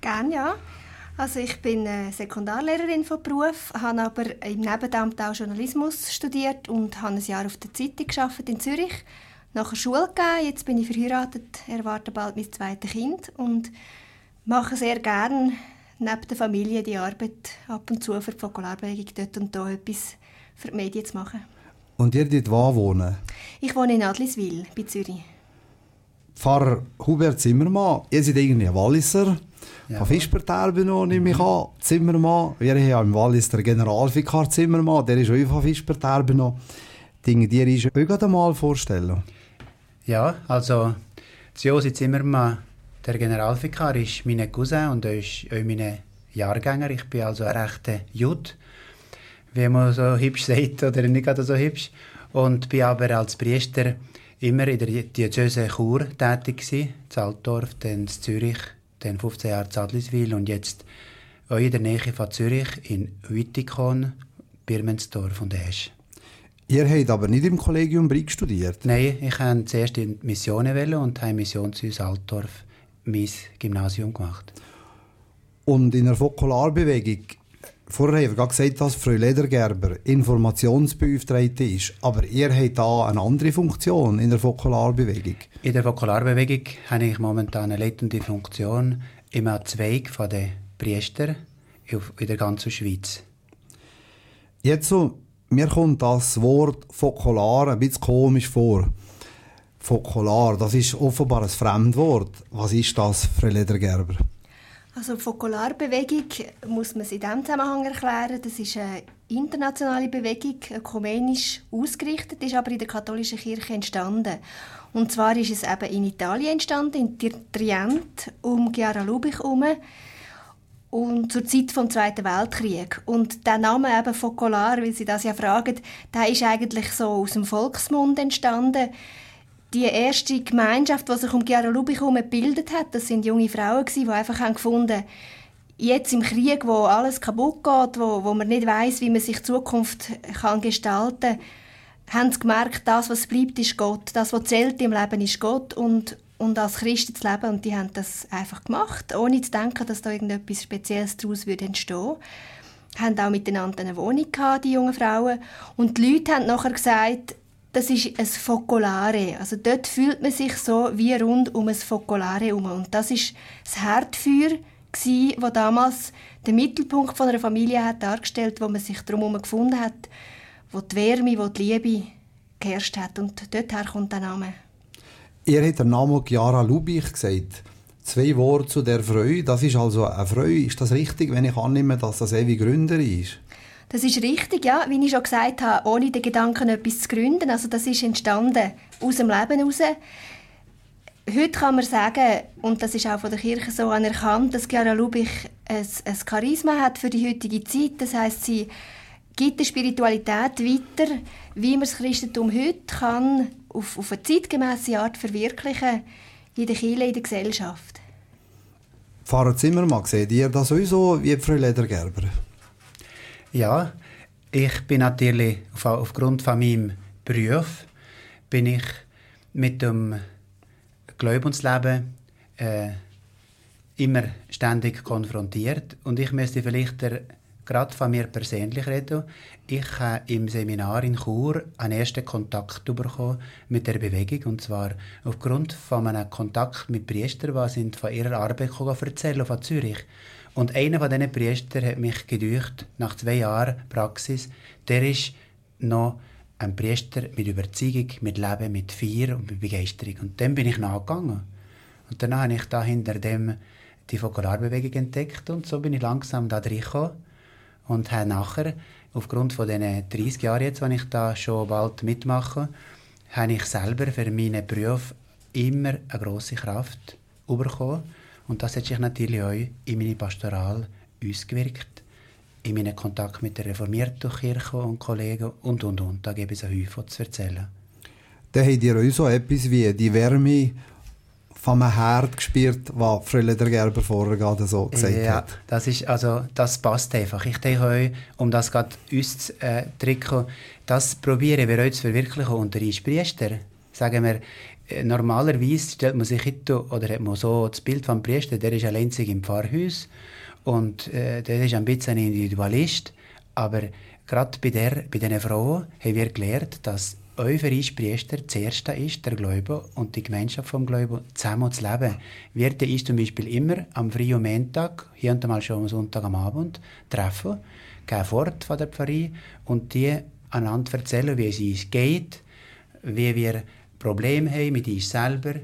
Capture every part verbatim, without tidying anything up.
Gerne, ja. Also ich bin äh, Sekundarlehrerin von Beruf, habe aber im Nebenamt auch Journalismus studiert und habe ein Jahr auf der Zeitung gearbeitet in Zürich. Nachher Schule gegeben, jetzt bin ich verheiratet, erwarte bald mein zweites Kind und mache sehr gerne neben der Familie die Arbeit ab und zu für die Fokularbewegung dort und da etwas für die Medien zu machen. Und ihr dort wo wohnen? Ich wohne in Adliswil bei Zürich. Pfarrer Hubert Zimmermann, ihr seid irgendwie ein Walliser. Ja. Von Fisperterben nehme ich an, Zimmermann. Wir haben ja im Wallis den Generalvikar Zimmermann, der ist auch von Fisperterben. Dinge, die ihr euch gerade mal vorstellen. Ja, also Josi Zimmermann, der Generalvikar, ist mein Cousin und er ist auch mein Jahrgänger. Ich bin also ein rechter Jude, wie man so hübsch sagt, oder nicht gerade so hübsch. Und bin aber als Priester immer in der Diözese Chur tätig gewesen, in Altdorf, dann in Zürich, dann fünfzehn Jahre in Adliswil und jetzt auch in der Nähe von Zürich, in Wittikon, Birmensdorf und Esch. Ihr habt aber nicht im Kollegium Brig studiert? Nein, ich wollte zuerst in die Mission und habe in Missionshäus Altdorf mein Gymnasium gemacht. Und in der Fokularbewegung, vorher haben wir gerade gesagt, dass Frau Ledergerber Informationsbeauftragte ist, aber ihr habt da eine andere Funktion in der Fokularbewegung. In der Fokularbewegung habe ich momentan eine leitende Funktion im Zweig der Priester in der ganzen Schweiz. Jetzt so, mir kommt das Wort Fokular ein bisschen komisch vor. Fokular, das ist offenbar ein Fremdwort. Was ist das, Frau Ledergerber? Also die Fokularbewegung muss man in diesem Zusammenhang erklären. Das ist eine internationale Bewegung, ökumenisch ausgerichtet, ist aber in der katholischen Kirche entstanden. Und zwar ist es eben in Italien entstanden, in Trient, um Chiara Lubich herum, und zur Zeit des Zweiten Weltkrieg. Und der Name eben Fokular, weil Sie das ja fragen, der ist eigentlich so aus dem Volksmund entstanden. Die erste Gemeinschaft, die sich um Chiara Lubich herum gebildet hat, das sind junge Frauen, die einfach haben gefunden, jetzt im Krieg, wo alles kaputt geht, wo, wo man nicht weiss, wie man sich die Zukunft kann gestalten kann, haben sie gemerkt, das, was bleibt, ist Gott. Das, was zählt im Leben, ist Gott und, und als Christen zu leben. Und die haben das einfach gemacht, ohne zu denken, dass da irgendetwas Spezielles daraus entstehen würde. Sie hatten auch miteinander eine Wohnung gehabt, die jungen Frauen. Und die Leute haben nachher gesagt, das ist ein Focolare. Also dort fühlt man sich so wie rund um ein Focolare herum. Und das war das Herdfeuer, das damals den Mittelpunkt von einer Familie hat dargestellt, wo man sich darum gefunden hat, wo die Wärme, wo die Liebe geherrscht hat. Und dorther kommt der Name. Ihr habt den Namen Chiara Lubich gesagt. Zwei Worte zu der Frau. Das ist also eine Frau. Ist das richtig, wenn ich annehme, dass das ewige Gründerin ist? Das ist richtig, ja. Wie ich schon gesagt habe, ohne den Gedanken, etwas zu gründen. Also das ist entstanden aus dem Leben heraus. Heute kann man sagen, und das ist auch von der Kirche so anerkannt, dass Chiara Lubich ein, ein Charisma hat für die heutige Zeit. Das heisst, sie gibt die Spiritualität weiter, wie man das Christentum heute kann, auf, auf eine zeitgemässe Art verwirklichen, in der Kirche, in der Gesellschaft. Pfarrer Zimmermann, seht ihr das sowieso wie Frau Ledergerber? Ja, ich bin natürlich auf, aufgrund von meinem Beruf bin ich mit dem Glaubensleben äh, immer ständig konfrontiert und ich müsste vielleicht der, gerade von mir persönlich reden. Ich habe im Seminar in Chur einen ersten Kontakt bekommen mit der Bewegung und zwar aufgrund von einem Kontakt mit Priestern, die von ihrer Arbeit erzählen von Zürich. Und einer von diesen Priestern hat mich gedeucht, nach zwei Jahren Praxis, der ist noch ein Priester mit Überzeugung, mit Leben, mit Feier und mit Begeisterung. Und dem bin ich nachgegangen. Und danach habe ich da hinter dem die Fokularbewegung entdeckt und so bin ich langsam da reingekommen und habe nachher, aufgrund von diesen dreißig Jahren jetzt, die ich da schon bald mitmache, habe ich selber für meinen Beruf immer eine grosse Kraft bekommen. Und das hat sich natürlich auch in meine Pastoral ausgewirkt, in meinen Kontakt mit der reformierten Kirche und Kollegen und, und, und. Da gebe es ein Häufig zu erzählen. Dann habt ihr auch so etwas wie die Wärme von einem Herd gespürt, was Frau Ledergerber vorher gerade so gesagt ja, hat. Das ist, also, das passt einfach. Ich denke euch, um das gerade uns zu äh, drücken, das probieren wir heute zu verwirklichen unter uns Priester. Sagen wir, Normalerweise stellt man sich heute, oder hat man so das Bild vom Priester, der ist allein im Pfarrhaus und äh, der ist ein bisschen ein Individualist. Aber gerade bei, der, bei diesen Frauen haben wir gelernt, dass euphorisch Priester das Erste ist, der Glaube und die Gemeinschaft vom Glauben zusammen zu leben. Wir ist zum Beispiel immer am freien Montag, hier und mal schon am Sonntag am Abend, treffen, gehen fort von der Pfarrei und die einander erzählen, wie es uns geht, wie wir Probleme haben mit uns selber,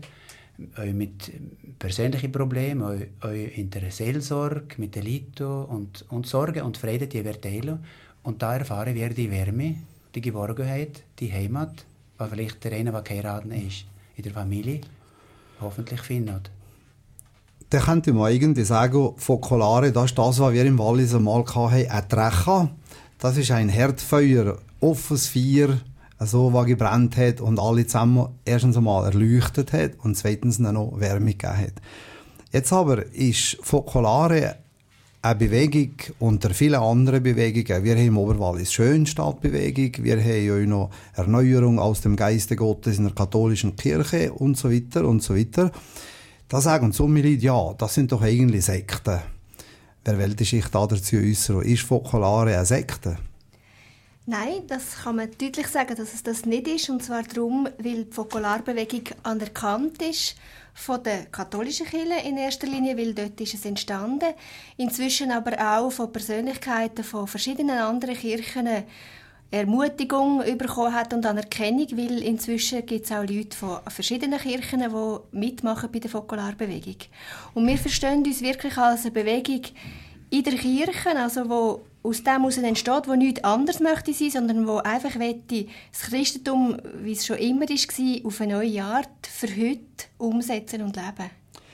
mit persönlichen Problemen, auch in der Seelsorge, mit den Leuten und, und Sorgen und Frieden, die wir teilen. Und da erfahren wir die Wärme, die Geborgenheit, die Heimat, was vielleicht der eine, der geheiratet ist, in der Familie, hoffentlich findet. Dann könnte man eigentlich sagen, Focolare, das ist das, was wir im Wallis einmal hatten, ein Trecha. Das ist ein Herdfeuer, offenes Feuer, so was gebrannt hat und alle zusammen erstens einmal erleuchtet hat und zweitens noch Wärme gegeben hat. Jetzt aber ist Focolare eine Bewegung unter vielen anderen Bewegungen. Wir haben im Oberwallis Schönstadtbewegung, wir haben auch noch Erneuerung aus dem Geiste Gottes in der katholischen Kirche und so weiter und so weiter. Da sagen so viele Leute, ja, das sind doch eigentlich Sekten. Wer will sich da dazu äußern? Ist Focolare eine Sekte? Nein, das kann man deutlich sagen, dass es das nicht ist. Und zwar darum, weil die Focolarbewegung anerkannt ist von der katholischen Kirche in erster Linie, weil dort ist es entstanden. Inzwischen aber auch von Persönlichkeiten von verschiedenen anderen Kirchen Ermutigung bekommen hat und Anerkennung, weil inzwischen gibt es auch Leute von verschiedenen Kirchen, die mitmachen bei der Focolarbewegung. Und wir verstehen uns wirklich als eine Bewegung in der Kirche, also wo aus dem heraus entsteht, wo nichts anderes möchte sein, sondern wo einfach möchte, das Christentum, wie es schon immer war, auf eine neue Art für heute umsetzen und leben.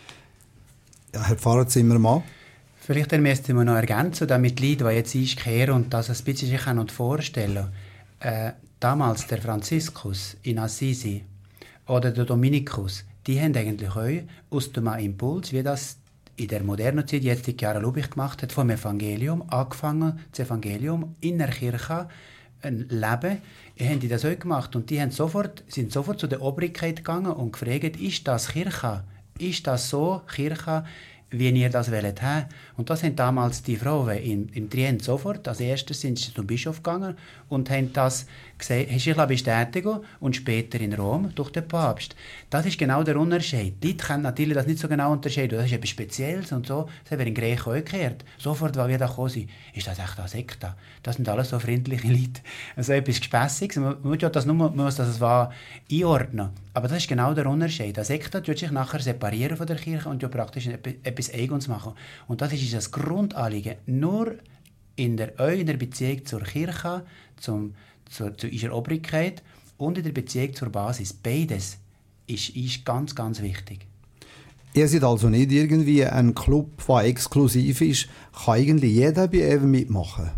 Ja, Herr Pfarrer Zimmermann. Vielleicht müsste man noch ergänzen, damit die Leute, die jetzt einkehren und das ein bisschen sich vorstellen können. Äh, damals der Franziskus in Assisi oder der Dominikus, die haben eigentlich auch aus dem Impuls, wie das in der modernen Zeit, jetzt die Chiara Lubich gemacht hat, vom Evangelium, angefangen, das Evangelium in der Kirche ein Leben, haben die das auch gemacht und die haben sofort, sind sofort zu der Obrigkeit gegangen und gefragt, ist das Kirche? Ist das so Kirche, wie ihr das wollt haben? Und das haben damals die Frauen im, im Trient sofort, als erstes sind sie zum Bischof gegangen und haben das gesagt, ich bestätigen und später in Rom durch den Papst. Das ist genau der Unterschied. Die Leute können natürlich das nicht so genau unterscheiden. Das ist etwas Spezielles und so. Das haben wir in Griechen auch gekehrt. Sofort, als wir da gekommen sind, ist das echt eine Sekte. Das sind alles so freundliche Leute. Also etwas Gespässiges. Man muss das nur man muss das einordnen. Aber das ist genau der Unterschied. Eine Sekte tut sich nachher separieren von der Kirche und praktisch etwas Eigenes machen. Und das ist das Grundanliegen. Nur in der, in der Beziehung zur Kirche, zum Zu, zu ihrer Obrigkeit und in der Beziehung zur Basis. Beides ist, ist ganz, ganz wichtig. Ihr seid also nicht irgendwie ein Club, der exklusiv ist. Kann eigentlich jeder bei Even mitmachen?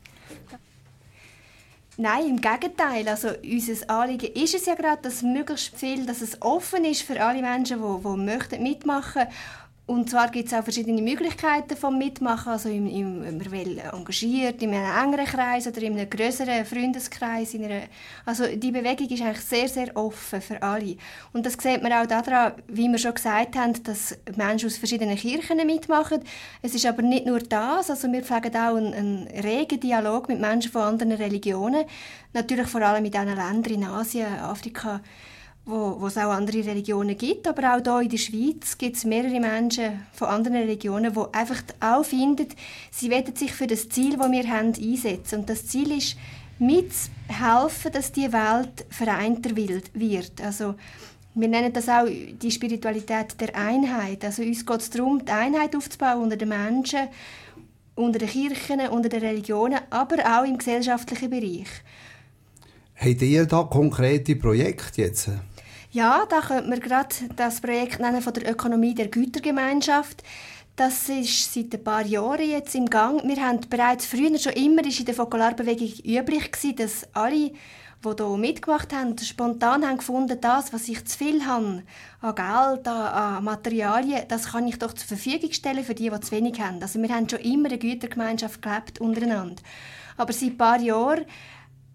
Nein, im Gegenteil. Also, unser Anliegen ist es ja gerade, dass möglichst viel, dass es offen ist für alle Menschen, die, die möchten mitmachen möchten. Und zwar gibt es auch verschiedene Möglichkeiten vom Mitmachen, also im, im, man will engagiert, in einem engeren Kreis oder in einem grösseren Freundeskreis. In einer, also die Bewegung ist eigentlich sehr, sehr offen für alle. Und das sieht man auch daran, wie wir schon gesagt haben, dass Menschen aus verschiedenen Kirchen mitmachen. Es ist aber nicht nur das, also wir pflegen auch einen, einen regen Dialog mit Menschen von anderen Religionen, natürlich vor allem in diesen Ländern in Asien, Afrika, wo, wo es auch andere Religionen gibt, aber auch hier in der Schweiz gibt es mehrere Menschen von anderen Religionen, die einfach auch finden, sie wollen sich für das Ziel, das wir haben, einsetzen. Und das Ziel ist, mitzuhelfen, dass die Welt vereinter wird. Also, wir nennen das auch die Spiritualität der Einheit. Also uns geht es darum, die Einheit aufzubauen unter den Menschen, unter den Kirchen, unter den Religionen, aber auch im gesellschaftlichen Bereich. Habt ihr da konkrete Projekte jetzt? Ja, da könnte man gerade das Projekt nennen von der Ökonomie der Gütergemeinschaft. Das ist seit ein paar Jahren jetzt im Gang. Wir haben bereits früher schon immer ist in der Focolarbewegung üblich gewesen, dass alle, die hier mitgemacht haben, spontan haben gefunden, das, was ich zu viel habe, an Geld, an Materialien, das kann ich doch zur Verfügung stellen für die, die zu wenig haben. Also wir haben schon immer eine Gütergemeinschaft gelebt untereinander. Aber seit ein paar Jahren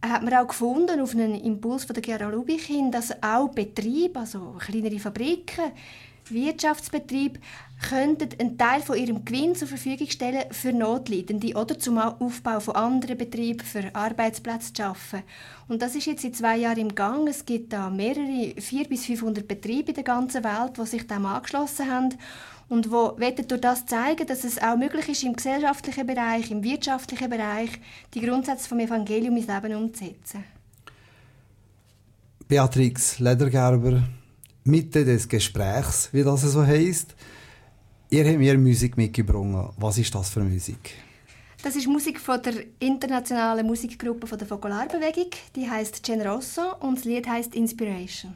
hat man auch gefunden, auf einen Impuls von der Chiara Lubich hin, dass auch Betriebe, also kleinere Fabriken, Wirtschaftsbetriebe, könnten einen Teil von ihrem Gewinn zur Verfügung stellen für Notleidende oder zum Aufbau von anderen Betrieben, für Arbeitsplätze zu schaffen. Und das ist jetzt seit zwei Jahren im Gang. Es gibt da mehrere, vierhundert bis fünfhundert Betriebe in der ganzen Welt, die sich dem angeschlossen haben und die durch das zeigen, dass es auch möglich ist, im gesellschaftlichen Bereich, im wirtschaftlichen Bereich, die Grundsätze vom Evangelium ins Leben umzusetzen. Beatrix Ledergerber, Mitte des Gesprächs, wie das so heisst. Ihr habt mir Musik mitgebracht. Was ist das für Musik? Das ist Musik von der internationalen Musikgruppe von der Fokularbewegung. Die heisst Generoso und das Lied heisst Inspiration.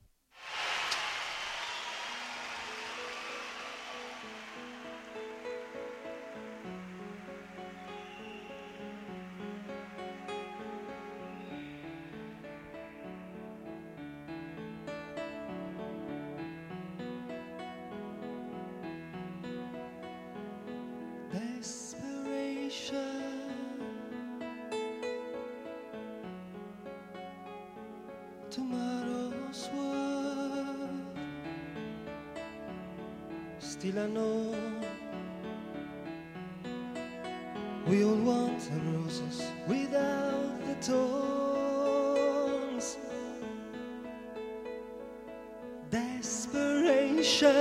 Tomorrow's world, still I know we all want the roses without the thorns. Desperation,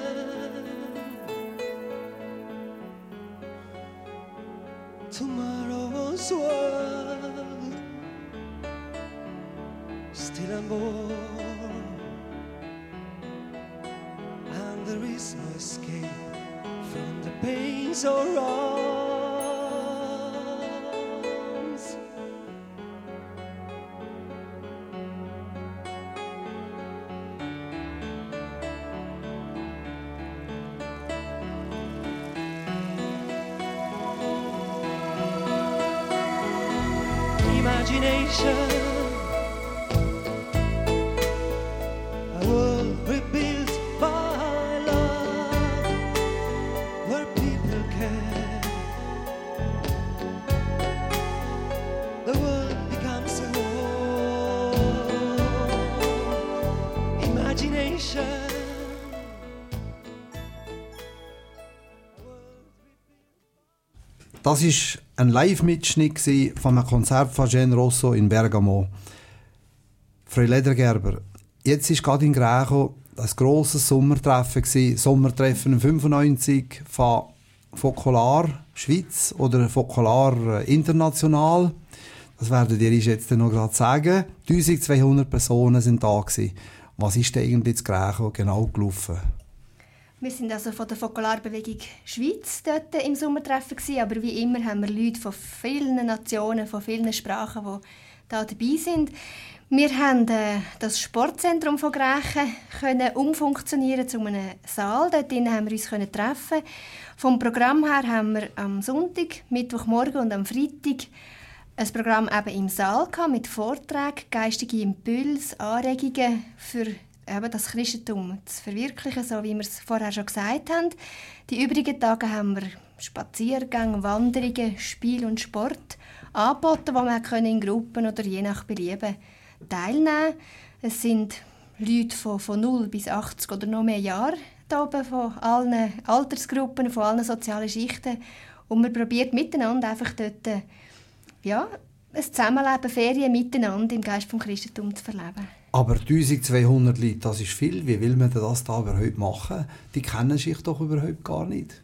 tomorrow's world, still I'm born, and there is no escape from the pains or wrongs. Imagination, a world rebuilt by love, where people care. The world becomes a home. Imagination. Das war ein Live-Mitschnitt von einem Konzert von Generoso in Bergamo. Frau Ledergerber, jetzt ist gerade in Greco ein grosses Sommertreffen gewesen, Sommertreffen fünfundneunzig von Fokular Schweiz oder Fokular International. Das werdet ihr jetzt noch gerade sagen. eintausendzweihundert Personen sind da gewesen. Was ist denn irgendwie in Greco genau gelaufen? Wir sind also von der Fokularbewegung Schweiz dort im Sommertreffen gewesen, aber wie immer haben wir Leute von vielen Nationen, von vielen Sprachen, die da dabei sind. Wir haben äh, das Sportzentrum von Grächen können umfunktionieren zu einem Saal. Dort haben wir uns können treffen. Vom Programm her haben wir am Sonntag, Mittwochmorgen und am Freitag ein Programm eben im Saal gehabt, mit Vorträgen, geistige Impulse, Anregungen für eben das Christentum zu verwirklichen, so wie wir es vorher schon gesagt haben. Die übrigen Tage haben wir Spaziergänge, Wanderungen, Spiel und Sport angeboten, wo man in Gruppen oder je nach Belieben teilnehmen. Es sind Leute von, von null bis achtzig oder noch mehr Jahren da oben, von allen Altersgruppen, von allen sozialen Schichten. Und man probiert miteinander einfach dort ja, ein Zusammenleben, Ferien miteinander im Geist vom Christentum zu verleben. Aber eintausendzweihundert Leute, das ist viel. Wie will man das da überhaupt machen? Die kennen sich doch überhaupt gar nicht.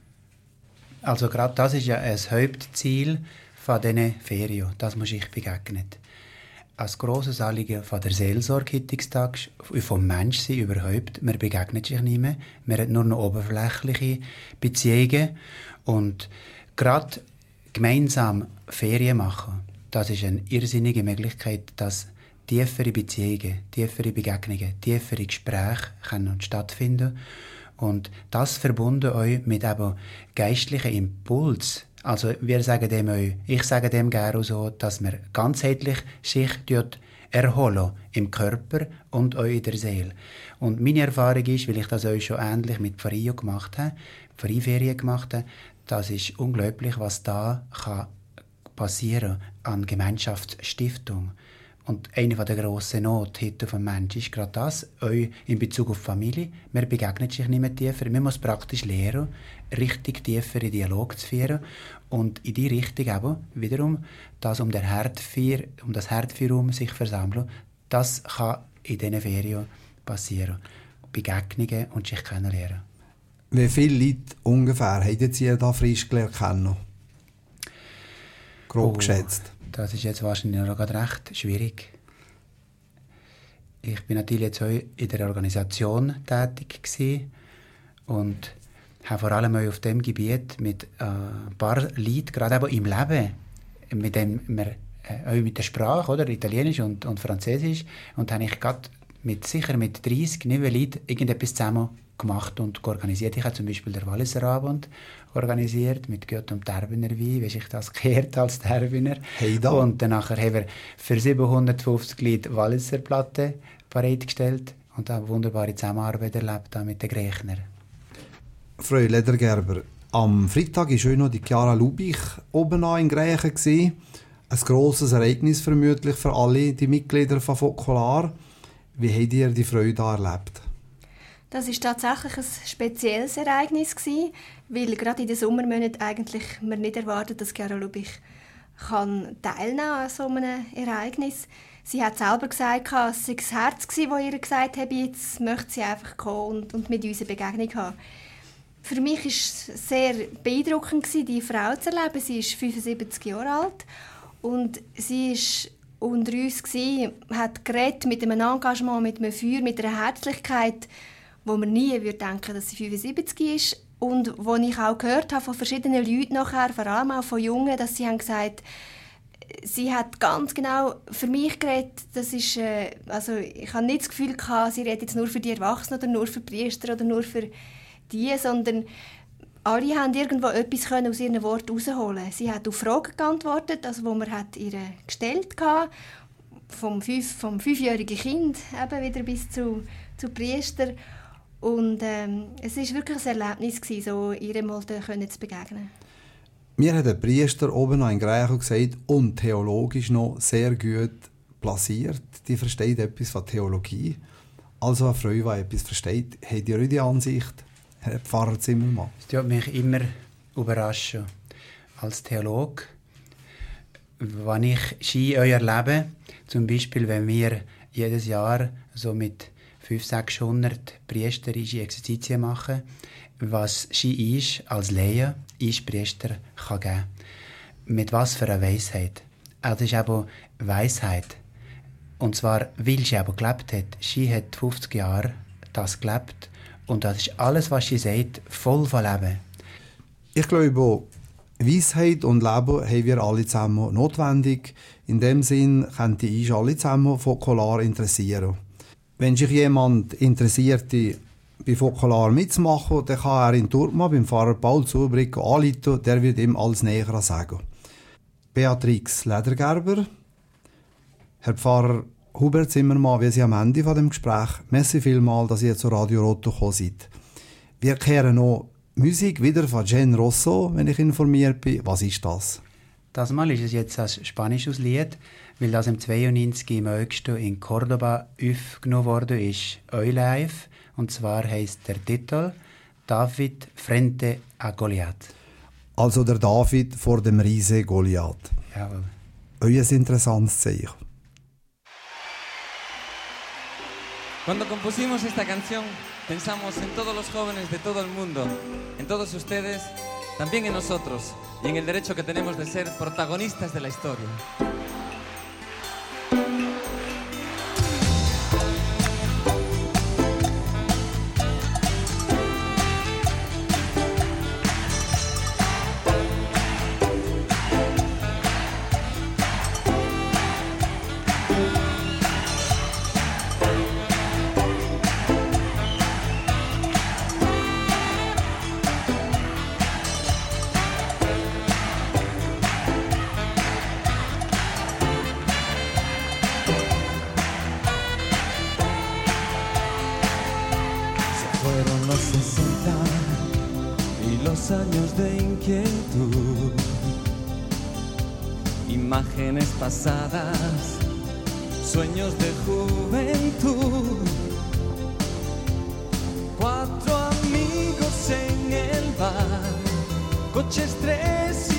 Also gerade das ist ja ein Hauptziel von diesen Ferien, das man sich begegnet. Als grosses Anliegen von der Seelsorge heutzutage, vom Menschsein überhaupt, man begegnet sich nicht mehr, man hat nur noch oberflächliche Beziehungen und gerade gemeinsam Ferien machen, das ist eine irrsinnige Möglichkeit, dass tiefere Beziehungen, tiefere Begegnungen, tiefere Gespräche können stattfinden und das verbunden euch mit eben geistlichen Impuls. Also wir sagen dem euch, ich sage dem gerne so, dass wir ganzheitlich sich dort erholen im Körper und euch in der Seele. Und meine Erfahrung ist, weil ich das euch schon ähnlich mit Pfarrio gemacht habe, Pfarrierferien gemacht habe, das ist unglaublich, was da kann passieren an Gemeinschaftsstiftung. Und eine der grossen Not heute vom Menschen ist gerade das, euch in Bezug auf die Familie. Man begegnet sich nicht mehr tiefer. Man muss praktisch lernen, richtig tiefer in Dialog zu führen. Und in die Richtung eben wiederum, dass um, der Herdfeuer, um das Herdfeuerraum sich versammeln, das kann in diesen Ferien passieren. Begegnungen und sich kennenlernen. Wie viele Leute ungefähr habt ihr da frisch gelernt kennen? Grob oh, geschätzt. Das ist jetzt wahrscheinlich noch gerade recht schwierig. Ich bin natürlich jetzt auch in der Organisation tätig gewesen und habe vor allem auch auf dem Gebiet mit äh, ein paar Leuten, gerade aber im Leben, mit dem wir, äh, auch mit der Sprache, oder, Italienisch und, und Französisch, und habe ich gerade mit, sicher mit dreissig neuen Leuten irgendetwas zusammen gemacht und organisiert. Ich habe zum Beispiel den Walliser Abend organisiert mit Goethe und Terbener Wein, wie sich das gehört als Terbener. Hey da. Und danach haben wir für siebenhundertfünfzig Leute Walliser Platte bereitgestellt und eine wunderbare Zusammenarbeit erlebt mit den Griechner. Frau Ledergerber, am Freitag war auch noch die Chiara Lubich oben an in Grächen. Ein grosses Ereignis vermutlich für alle die Mitglieder von Focolare. Wie habt ihr die Freude da erlebt? Das war tatsächlich ein spezielles Ereignis, weil gerade in den Sommermonaten eigentlich man nicht erwartet, dass Chiara Lubich kann teilnehmen an so einem Ereignis. Sie hat selber gesagt, es sei das Herz, das ihr gesagt hat, jetzt möchte sie einfach kommen und, und mit uns eine Begegnung haben. Für mich war es sehr beeindruckend, diese Frau zu erleben. Sie ist fünfundsiebzig Jahre alt und sie war unter uns, hat geredet mit einem Engagement, mit einem Feuer, mit einer Herzlichkeit, wo man nie würde denken, dass sie fünfundsiebzig ist. Und wo ich auch gehört habe von verschiedenen Leuten nachher, vor allem auch von Jungen, dass sie haben gesagt, sie hat ganz genau für mich geredet. Das ist, äh, also ich habe nicht das Gefühl gehabt, sie redet jetzt nur für die Erwachsenen oder nur für die Priester oder nur für die, sondern alle haben irgendwo etwas können aus ihren Worten herausholen. Sie hat auf Fragen geantwortet, also wo man hat ihr gestellt hat, vom, fünf, vom fünfjährigen Kind eben wieder bis zu, zu Priester. Und ähm, es war wirklich ein Erlebnis, so ihr mal zu begegnen. Mir hat der Priester oben noch in Grächen gesagt, und theologisch noch sehr gut platziert. Die versteht etwas von Theologie. Also eine Frau, die etwas versteht. Habt ihr auch die Ansicht, Herr Pfarrer Zimmermann? Es tut mich immer überraschen. Als Theologe, wenn ich Ski erlebe, zum Beispiel, wenn wir jedes Jahr so mit fünfhundert, sechshundert priesterische Exerzitien machen, was Ski ist als Laie, ist Priester kann geben. Mit was für einer Weisheit. Das ist eben Weisheit. Und zwar, weil sie eben gelebt hat. Sie hat fünfzig Jahre das gelebt. Und das ist alles, was sie sagt, voll von Leben. Ich glaube, Weisheit und Leben haben wir alle zusammen notwendig. In dem Sinn könnte ich alle zusammen Focolare interessieren. Wenn sich jemand interessiert, bei Focolare mitzumachen, dann kann er in Turma beim Pfarrer Paul Zubrick anrufen, der wird ihm alles näher sagen. Beatrix Ledergerber, Herr Pfarrer Hubert Zimmermann, wir sind am Ende von dem Gespräch. Merci vielmals, dass ihr zu Radio Roto gekommen seid. Wir kehren noch Musik wieder von Jen Rosso, wenn ich informiert bin. Was ist das? Das Mal ist es jetzt ein spanisches Lied, weil das im zweiundneunzig im August in Cordoba aufgenommen wurde, ist «Eulife». Und zwar heisst der Titel «David frente a Goliath». Also der David vor dem Riese Goliath. Jawohl. Euer interessantes Zeichen. Cuando compusimos esta canción, pensamos en todos los jóvenes de todo el mundo, en todos ustedes, también en nosotros, y en el derecho que tenemos de ser protagonistas de la historia. Años de inquietud imágenes pasadas, sueños de juventud. Cuatro amigos en el bar, coches tres